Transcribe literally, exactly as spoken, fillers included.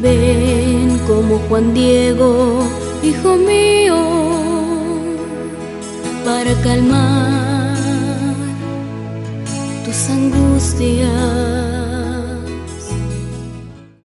Ven como Juan Diego, hijo mío, para calmar tus angustias.